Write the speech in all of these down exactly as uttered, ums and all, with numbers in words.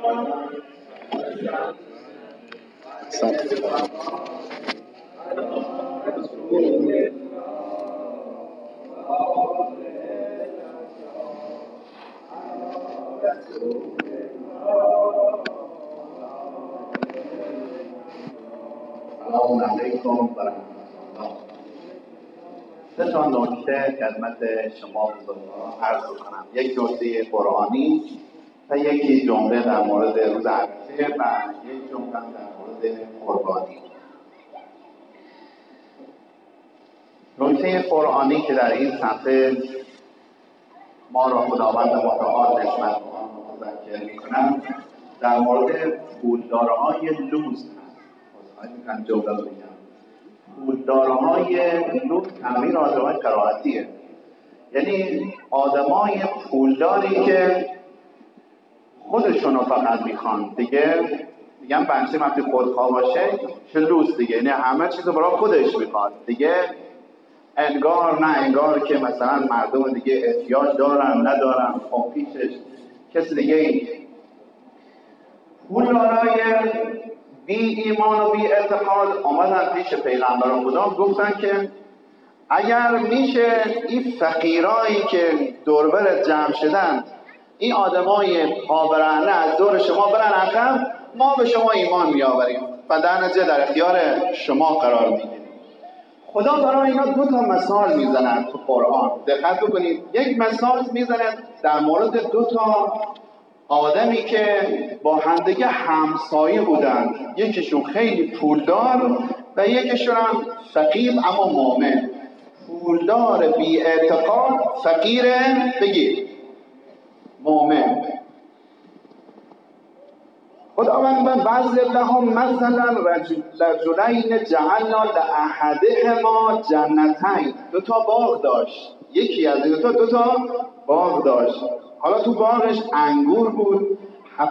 سلام علیکم و رحمت الله. سه تا نکته خدمت شما بزرگواران عرض کنم. یک نکته قرآنی و یکی جمله در مورد روز عرفه و یک جمله در مورد قربانی. نکته قرآنی که در این صفحه ما را خداوند متعال نسبت به آن متذکر می‌کنند در مورد پولدارهای لوز هست. من جمله رو بگم. پولدارهای لوز تعمیر آدمای قرائتیه، یعنی آدمای پولداری که خودشونو فقط میخوان دیگه. میگم بنچه وقتی خودخواه باشه چه لوز دیگه، یعنی همه چیزو برای خودش میخواد دیگه. انگار نه انگار که مثلا مردم دیگه احتیاج دارن ندارن، خب پیشش کسی دیگه ای. پولدارای بی ایمان و بی اعتقاد آمدن پیش پیغمبر خدا گفتن که اگر میشه این فقیرایی که دوربر جمع شدن، این آدمای پابرهنه از دور شما برن عقب، ما به شما ایمان میآوریم و در نتیجه در اختیار شما قرار میگیریم. خدا برای اینا دو تا مثال میزنن تو قرآن. دقت بکنید، یک مثال میزنن در مورد دو تا آدمی که با همدیگه همسایه بودن، یکیشون خیلی پولدار و یکیشون هم فقیر اما مؤمن. پولدار بی اعتقاد، فقیر بگید مؤمن. خداوند وضرب لهم مثلا رجلین جعلنا لاحدهما جنتین. دو تا باغ داشت، یکی از دو تا دو تا باغ داشت. حالا تو باغش انگور بود.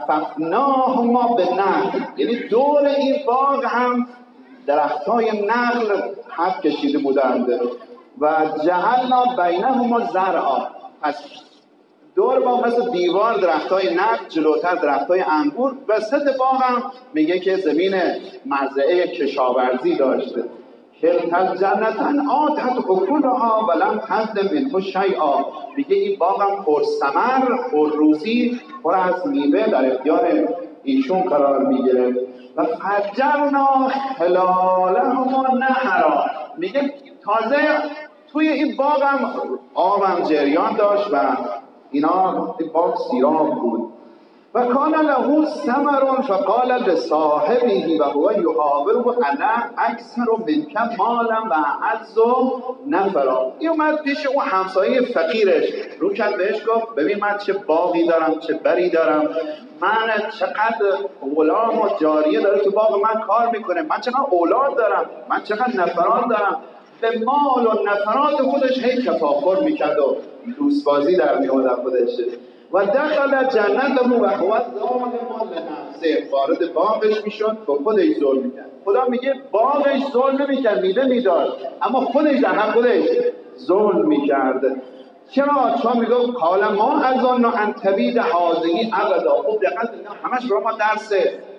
حففناهما به نخل، یعنی دور این باغ هم درختای نخل حد کشیده بودند. و جعلنا بینهما زرعا، پس دور باغ مثل دیوار درختای نخل، جلوتر درختای انگور. و سطح باغ هم میگه که زمین مزرعه کشاورزی داشته. کلتا الجنتین آتت اکلها ولم تظلم منه شیئا. میگه این باغ هم پرثمر، پرروزی، پر از میوه در اختیار ایشون قرار میگیره. و فجرنا خلالهما نهرا. میگه تازه توی این باغ هم آب هم جریان داشت و اینا این باغ سیراب بود. و کان له ثمر فقال لصاحبه و هو یحاوره انا اکثر منک مالا و اعز نفرا. این اومد پیش اون همسایه فقیرش رو کرد، بهش گفت ببین من چه باغی دارم، چه بری دارم، من چقدر غلام و جاریه داره تو باغ من کار میکنه، من چقدر اولاد دارم، من چقدر نفران دارم. به مال و نفرات خودش هی تفاخر میکرد و لوسبازی در میاد خودش. و دخل جنته و هو ظالم لنفسه. وارد باغش میشد و خودش ظلم میکرد. خدا میگه باغش ظلم نمیکرد، میوه میداد، اما خودش در حق خودش ظلم میکرد. چرا؟ چون میگه قال ما اظن ان تبید هذه ابدا. خب دقت همش برای ما درس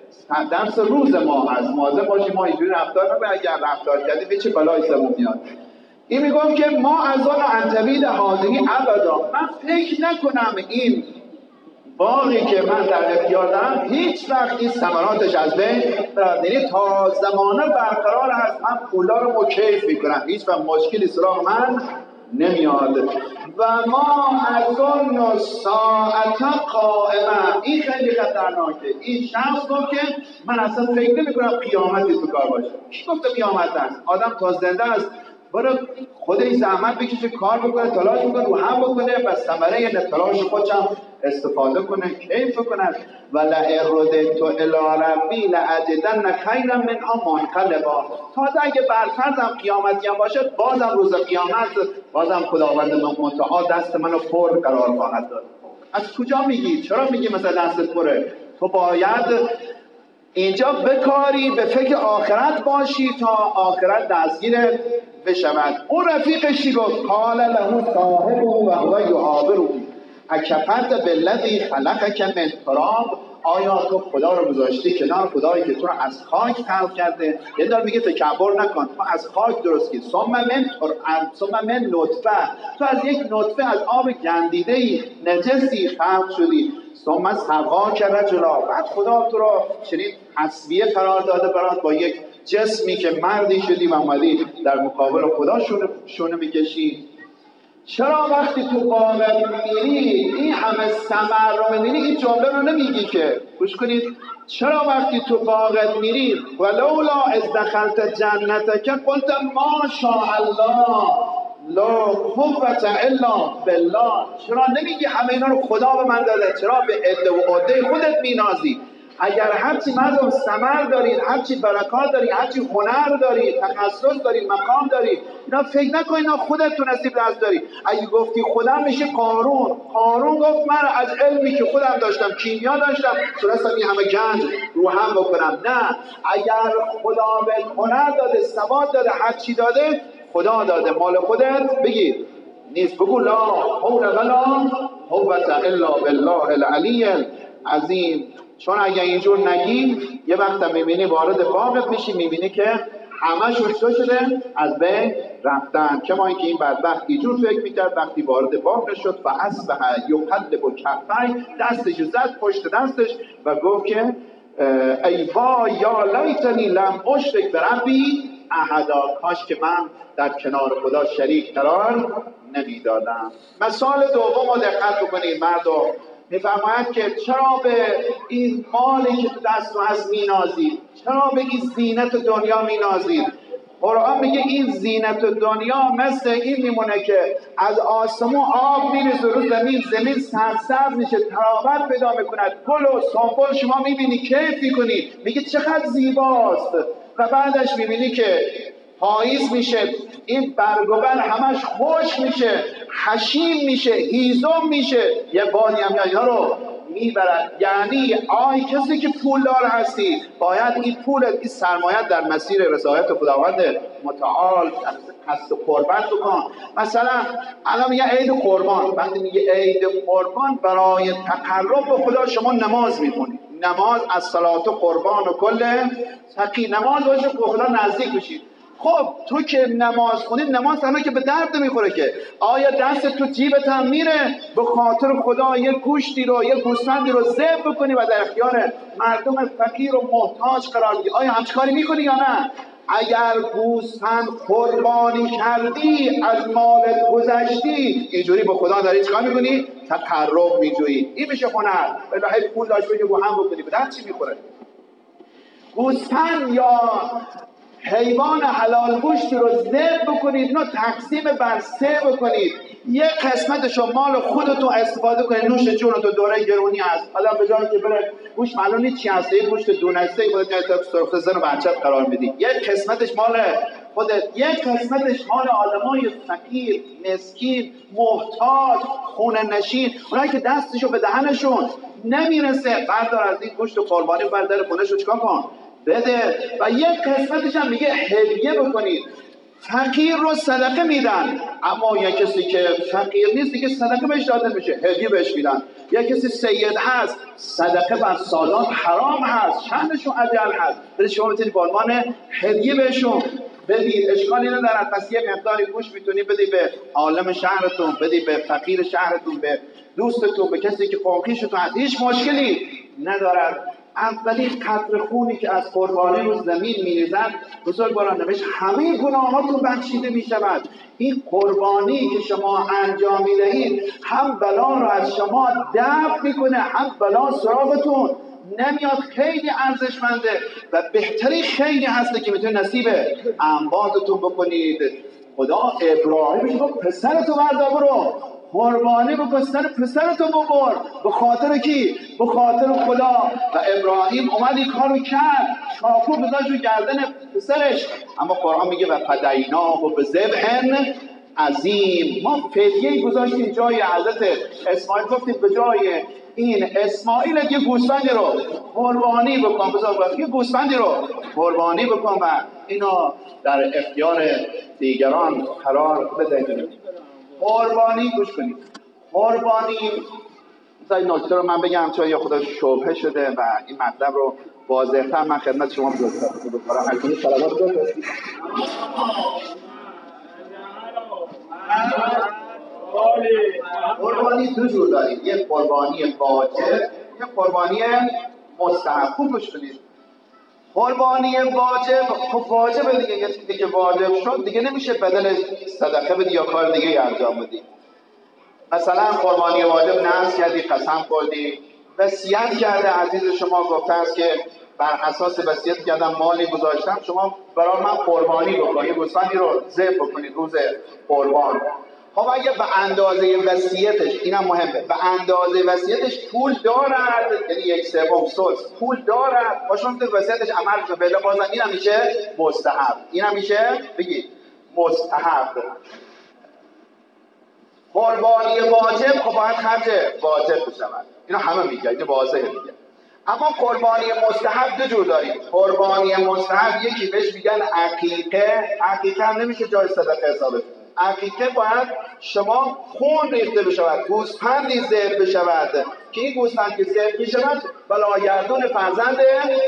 درس روز ما هست. مواظب باشیم ما اینجوری رفتار نکنیم، اگر رفتار کردیم به چه بلایی سرمون میاد. این میگم که ما از آن انتبید حاضری ابدا، من فکر نکنم این باقی که من در اختیار دارم هیچ وقت این ثمراتش از بین برد. یعنی تا زمانه برقرار هست، من پولا رو مکیف میکنم، هیچ وقت مشکلی سراغ من نمیاد. و ما از آن ساعت قائمه. این خیلی خطرناکه. این شخص گفت که من اصلا فکر نمیکنم قیامتی تو کار باشه. کی گفته قیامت هست؟ آدم تا زنده است، برای خودش زحمت بکشه، کار بکنه، تلاش بکنه، رو هم بکنه و ثمره تلاش خودش هم استفاده کنه، کیف کنه. و لئن رددت الی ربی لاجدن خیرا منها منقلبا. تازه اگه برفرضم قیامتی هم باشه، بازم روز قیامت بازم خداوند متعال دست منو پر قرار خواهد داد. از کجا میگی؟ چرا میگی مثلا دستت پره؟ تو باید اینجا بکاری، به فکر آخرت باشی تا آخرت دستگیرت بشود. اون رفیقش چی گفت؟ قال له صاحبه و هو یحاوره. اکفرت بالذی خلقک من تراب، آیا تو خدا رو گذاشتی کنار خدایی که تو رو از خاک خلق کرده؟ یه دار میگه تکبر نکن، تو از خاک درست کردی. ثم من ثم من نطفه، تو از یک نطفه از آب گندیده‌ای نجسی خلق شدی. ثم سواک رجلا، بعد خدا تو رو چنین تسویه قرار داده برات با یک جسمی که مردی شدی و اومدی در مقابل خدا شونه, شونه میکشی. چرا وقتی تو باغ میری این همه ثمر رو میبینی این جمله رو نمیگی که؟ گوش کنید، چرا وقتی تو باغت میری ولولا از دخلت جنتک قلت ما شاء الله لا قوة الا بالله، چرا نمیگی همه اینا رو خدا به من داده؟ چرا به عده و عده خودت مینازی؟ اگر هرچی مردم ثمر دارید، هرچی برکات دارید، هرچی هنر دارید، تخصص دارید، مقام دارید، اینا فکر نکن اینا خودت تو نصیب دست داری. اگه گفتی خودم میشه قارون. قارون گفت من از علمی که خودم داشتم، کیمیا داشتم، تونستم این همه گنج رو هم بکنم. نه، اگر خدا به هنر داده، سواد داده، هرچی داده خدا داده، مال خودت بگیر نیست. بگو لا حول ولا قوة الا بالله العلی العظیم. چون اگه اینجور نگی یه وقت میبینی وارد باغت میشی، میبینی که همشون چه شده؟ از بین رفتن. کما اینکه این بدبخت اینجور فکر میکرد وقتی وارد باغ شد فاصبح یقلب کفیه، دستش زد پشت دستش و گفت که ای وای یا لیتنی لم اشرک بربی احدا، کاش که من در کنار خدا شریک قرار نمیدادم. مثال دوم رو دقت بکنید مردم، میفرماید که چرا به این مالی که تو دست رو هست مینازید؟ چرا به این زینت دنیا مینازید؟ قرآن میگه این زینت دنیا مثل این میمونه که از آسمون آب میریزه رو زمین، زمین سرسبز میشه، تراوت پیدا میکند، گل و سنبل شما میبینی کیف میکنی، میگه چقدر زیباست. و بعدش میبینی که پاییز میشه، این برگ و بر همش خوش میشه، حشیم میشه، هیزم میشه، یه بادی هم اینا رو میبرد. یعنی آی کسی که پولدار هستی باید این پولت، این سرمایت در مسیر رضایت خداوند متعال قصد قربت بکن. مثلا الان میگه عید قربان، وقتی میگه عید قربان برای تقرب به خدا شما نماز میخونید، نماز از صلات و قربان و کل تقی، نماز باشه به خدا نزدیک بشید. خب تو که نماز خونید، نماز تنها که به درد نمیخوره که، آیا دست تو جیبت هم میره به خاطر خدا یه گوشتی رو، یه گوسفندی رو ذبح بکنی و در اختیار مردم فقیر و محتاج قرار بدی؟ آیا همچین کاری میکنی یا نه؟ اگر گوسفند قربانی کردی، از مالت گذشتی، اینجوری به خدا داری چیکار میکنی؟ تقرب میجویی. این میشه هنر. الهی پول داشت بگی با هم بکنی، به درد چی میخوره؟ گوسفند یا حیوان حلال گوشت رو ذبح بکنید، اینو تقسیم بر سه بکنید، یک قسمتشو مال خودتون استفاده کنید، نوش جونتون، دوره گرونی هست. حالا به جای که بره گوشت معلوم نیست چی هست، یه گوشت دونسته خودت میاد سرخ زن و بچت قرار میدی، یک قسمتش مال خودت، یک قسمتش مال آدمای فقیر، مسکین، محتاج، خونه نشین، اونایی که دستشو به دهنشون نمیرسه، بردار از این گوشت قربانی بردار خونهشو چیکار کن؟ بده. و یک قسمتش هم میگه هدیه بکنید. فقیر رو صدقه میدن، اما یک کسی که فقیر نیست دیگه صدقه بهش داده میشه، هدیه بهش میدن. یک کسی سید هست، صدقه بر سادات حرام هست، شأنشون عجل هست، ولی شما میتونید به عنوان هدیه بهشون بدید، اشکالی نداره. پس یه مقداری گوش میتونی بدی به عالم شهرتون، بدی به فقیر شهرتون، به دوستتون، به کسی که قومخیشتون هست، هیچ مشکلی ندارد. اولین قطره خونی که از قربانی رو زمین میریزد، بزرگواران نوشت همه گناهاتون بخشیده میشود. این قربانی که شما انجام میدهید هم بلا رو از شما دفع میکنه، هم بلا سراغتون نمیاد. خیلی ارزشمنده و بهتری خیلی هسته که میتونید نصیب انبادتون بکنید. خدا ابراهیم گفت پسرتو بردار برو قربانی بکن، سر پسرتو ببر. به خاطر کی؟ به خاطر خدا. و ابراهیم اومد این کارو کرد، چاقو گذاشت رو گردن پسرش. اما قرآن میگه و فدیناه و به ذبح عظیم، ما فدیه گذاشتیم جای حضرت اسماعیل، گفتیم به جای این اسماعیل یه گوسفندی رو قربانی بکن، بذار یه گوسفندی رو قربانی بکن و اینو در اختیار دیگران قرار بده. قربانی گوش کنید، قربانی این نکته رو من بگم چون یه خود شبهه شده و این مطلب رو واضح‌تر من خدمت شما بگم. همچنین صلوات بفرستید. قربانی دو جور داریم، یک قربانی واجب، یک قربانی مستحب. خوب گوش بدید. قربانی واجب، خب واجبه دیگه، یه چیزی که واجب شد دیگه نمیشه بدل صدقه بدی یا کار دیگه انجام بدی. مثلا قربانی واجب نذر کردی، قسم خوردی، وصیت کرده عزیز شما گفته است که بر اساس وصیت کردم مالی گذاشتم، شما برای من قربانی بکنید، گوسفندی رو ذبح بکنید روز قربان. خب اگه به اندازه وصیتش، اینم مهمه، به اندازه وصیتش پول دارد، یعنی یک سوم ثلث پول دارد، باشون تو وصیتش عمل کنه، بله بازم اینم میشه مستحب. اینم میشه بگید مستحب. قربانی واجب خب باید خرج واجب بشود، اینا همه میگه، این واضحه دیگه. اما قربانی مستحب دو جور داریم. قربانی مستحب یکی بهش میگن عقیقه. عقیقه هم نمیشه جای صدقه حسابه. عقیقه باید شما خون ریخته بشود، گوسفندی ذبح بشود که این گوسفند که ذبح میشود بلاگردون فرزند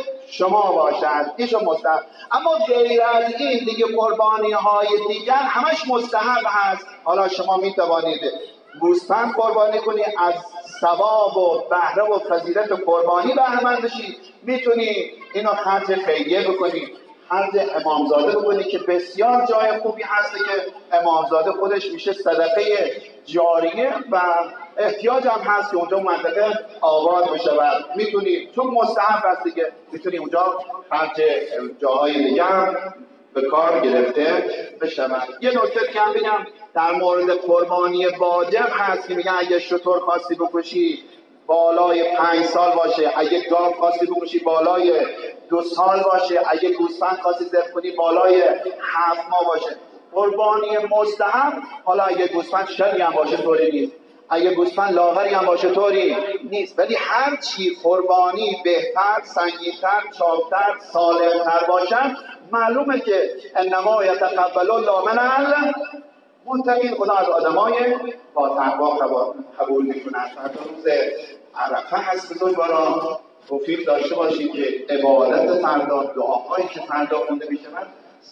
شما باشد، ایشو مستحب. اما غیر از این دیگه قربانی های دیگر همش مستحب هست. حالا شما میتوانید گوسفند قربانی کنی، از ثواب و بهره و فضیلت قربانی بهره مند بشی، میتونی اینو خرج خیریه بکنی، خرج امامزاده بکنی که بسیار جای خوبی هست که امامزاده خودش میشه صدقه جاریه و احتیاج هم هست که اونجا منطقه آباد بشه و میتونی، چون مستحب هست دیگه، میتونی اونجا خرج جاهای دیگه هم به کار گرفته بشود. یه نکته که هم بگم در مورد قربانی واجب هست که میگن اگه شتر خواستی بکشی بالای پنج سال باشه، اگه گاو خواستی بکشی بالای دو سال باشه، اگه گوسفند خواستی ذبح کنی بالای هفت ماه باشه. قربانی مستحب، حالا اگه گوسفند شلی هم باشه طوری نیست، اگه گوسفند لاغری هم باشه طوری نیست، ولی هر چی قربانی بهتر، سنگین‌تر، چاق‌تر، سالم‌تر باشن، معلومه که انما یتقبل الله من المتقین، خدا از آدمای با تقوا قبول میکنه. فردا روز عرفه هست، بزرگواران توفیق داشته باشید که عبادت فردا، دعاهایی که فردا خونده میشود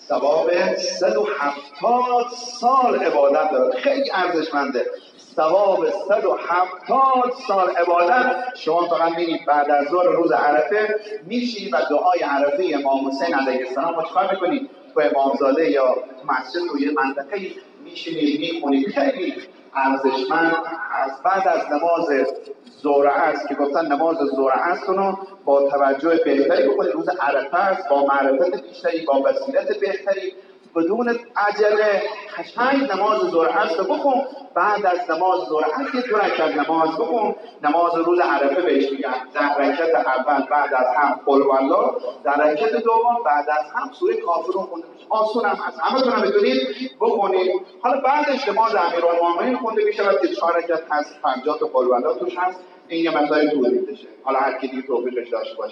ثواب صد و هفتاد سال عبادت دارد. خیلی ارزشمنده. ثواب صد و هفتاد سال عبادت. شما فقط میرید بعد از ظهر روز عرفه میشید و دعای عرفه امام حسین علیه السلام رو چکار میکنید؟ تو امامزاده یا مسجد و یه منطقه میشینید میخونید. خیلی ارزشمند از بعد از نماز ظهر است که گفتن نماز ظهر است رو با توجه بهتری بکنید. روز عرفه است، با معرفت بیشتری، با بصیرت بهتری، بدون عجله قشنگ نماز ظهر است رو بخون. بعد از نماز ظهر است یک دو رکعت نماز بخون. نماز روز عرفه بهش میگن در رکعت اول بعد از هم قل والله، در رکعت دوم بعد از هم سوره کافرون خونده میشه. آسون هم هست، همتون هم بتونید بخونید. حالا بعدش نماز امیرالمومنین خونده میشه و که چهار رکعت هست، پنجاه تا قل والله توش هست. این یه مقداری طول میکشه، حالا هر کی دیگه توفیقش داشته باشه.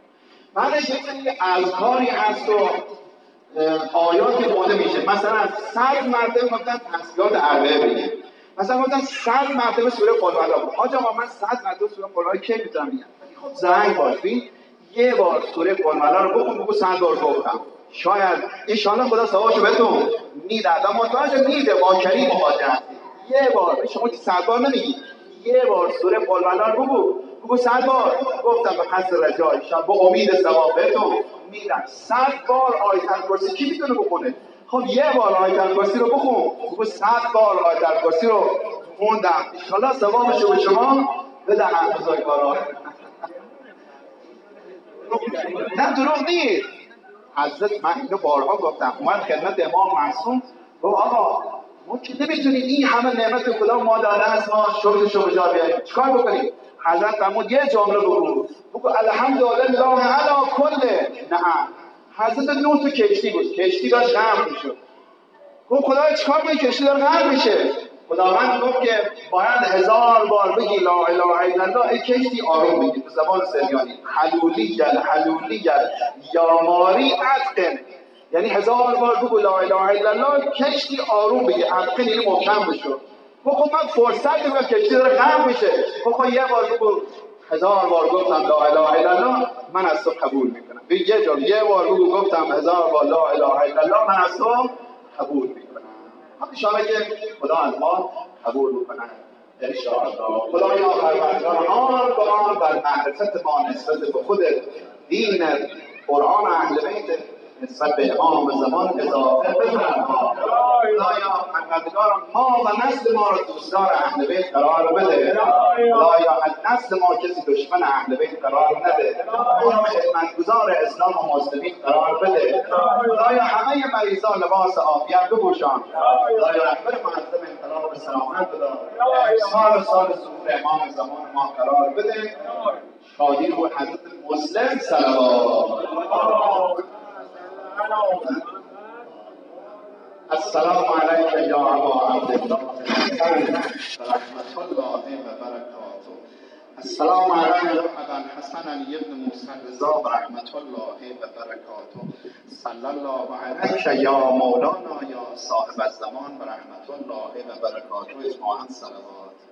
بعدش یه اذکاری هست و آیاتی خونده میشه. مثلا صد مرتبه گفتن تسبیحات اربعه بگید، مثلا گفتن صد مرتبه سوره قل والله. آقا جان من صد مرتبه سوره قل والله کی میتونم بگم؟ خب زنگ باش ببین یه بار سوره قل والله رو بخون، بگو صد بار گفتم، شاید ان شاء الله خدا ثوابشو بهتون میده. و متوجه میده با کریم مواجه. یه بار شما که صد بار نمیگی، یه بار سوره قل والله رو بگو، بگو صد بار گفتم به قصد رجای شب با امید ثواب بهتون میدن. صد بار آیت الکرسی کی میتونه بخونه؟ خب یه بار آیت الکرسی رو بخون، بگو صد بار آیت الکرسی رو خوندم، ان شاء الله ثوابشو به شما بدهم. بزرگواران نه دروغ نیست. حضرت من اینو بارها گفتم، اومد خدمت امام معصوم گفت آقا ما که نمیتونیم این همه نعمت خدا ما داده است ما شکرشو به جا بیاریم، چیکار بکنیم؟ حضرت فرمود یه جمله بگو، بگو الحمدلله علی کله. نه حضرت نوح تو کشتی بود، کشتی داشت غرق میشد. گفت خدایا چیکار کنیم کشتی داره غرق میشه؟ خداوند گفت که باید هزار بار بگی لا اله الا الله، ای کشتی آروم بگی به زبان سریانی، حلولی گل حلولی گل یا ماری اتقن، یعنی هزار بار بگو لا اله الا الله، کشتی آروم بگی، اتقن یعنی محکم بشو. خب خب من فرصت دیگه کشتی داره غرق میشه. خب خب یه بار بگو هزار بار گفتم لا اله الا الله من از تو قبول میکنم. یه جا یه بار بگو گفتم هزار بار لا اله الا الله من از تو قبول میکنم. ان شاءالله که خدا از ما قبول میکنه ان شاءالله. خدایا پروردگار آن قرآن بر معرفت ما نسبت به خود دین قرآن اهل بیت نسبت به امام زمان اضافه بفرما. خدایا پروردگار ما و نسل ما را دوستدار اهل بیت قرار بده. خدایا از نسل ما کسی دشمن اهل بیت قرار نده. خدایا خدمتگزار اسلام و مسلمین قرار بده. خدایا همه مریضان لباس عافیت بپوشان. خدایا رهبر معظم انقلاب سلامت بدار. سال سال ظهور امام زمان ما قرار بده. شادی رو حضرت مسلم صلوات. السلام علیک یا ابا عبدالله رحمت الله و برکاته. السلام علیک ابا الحسن علی بن موسی رضا و رحمت الله و برکاته. صلی الله علیک یا مولانا یا صاحب الزمان و رحمت الله و برکاته. اجماعاً صلوات.